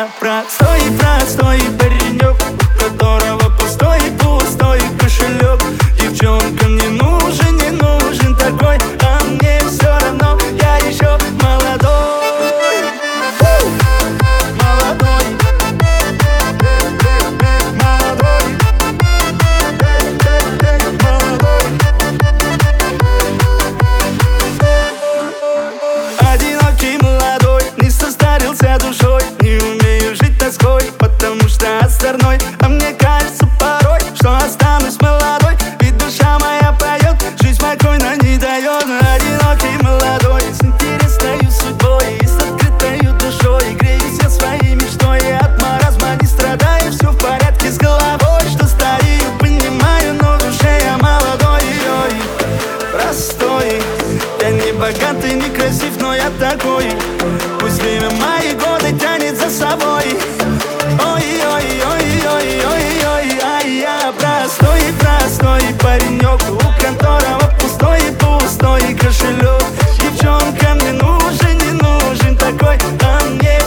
я простой паренек, у которого пустой кошелек. Девчонка не нужен такой, а мне все равно, я еще молодой. Одинокий молодой, не состарился душой, не умею жить тоской, потому что озорной. А мне кажется порой, что останусь молодой, ведь душа моя поет, жизнь спокойно не дает. Одинокий молодой, с интересной судьбой и с открытой душой, греюсь я своей мечтой, от маразма не страдаю, все в порядке с головой, что старею, понимаю, но в душе я молодой. Ой, простой, я не богатый, не красив, но я такой. Пусть время мои годы тянет за собой. Ой, а я простой паренек, у которого пустой кошелек. Девчонка мне не нужен такой, а мне